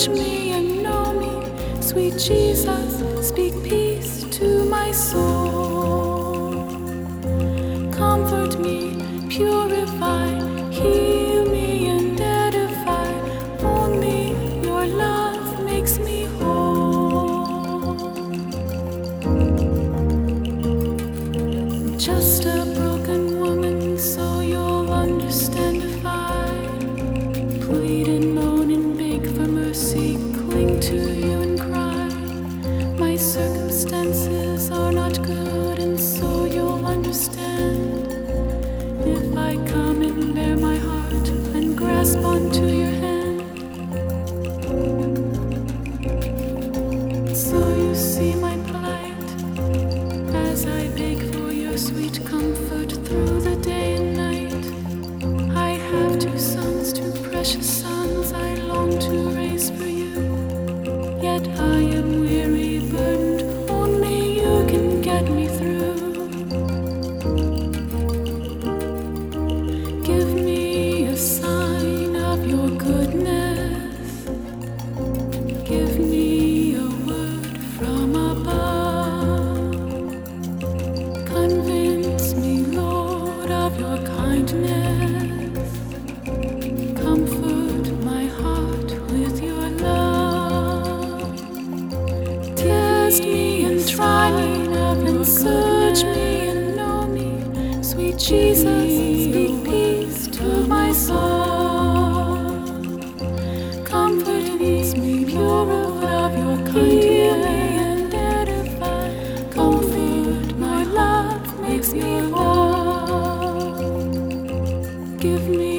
search me and know me. Sweet Jesus, speak peace to my soul. Comfort me, purify, heal me and edify. Only your love makes me whole. Just a broken woman, so you'll understand if I plead and moan and beg for mercy, cling to you and cry. My circumstances are not good, and so you'll understand if I come and bare my heart and grasp onto your hand. So you see my plight as I beg for your sweet comfort through the day and night. I have 2 sons, 2 precious sons I long to raise for you. Yet I am weary, burdened, only you can get me through. Give me a sign of your goodness. Give me a word from above. Convince me, Lord, of your kindness. Comfort my heart with your love. Test me and try me, and search me and know me. Sweet Jesus, speak peace to my soul. Comfort me, pure of your kindness and edify. Comfort my love makes me whole. Give me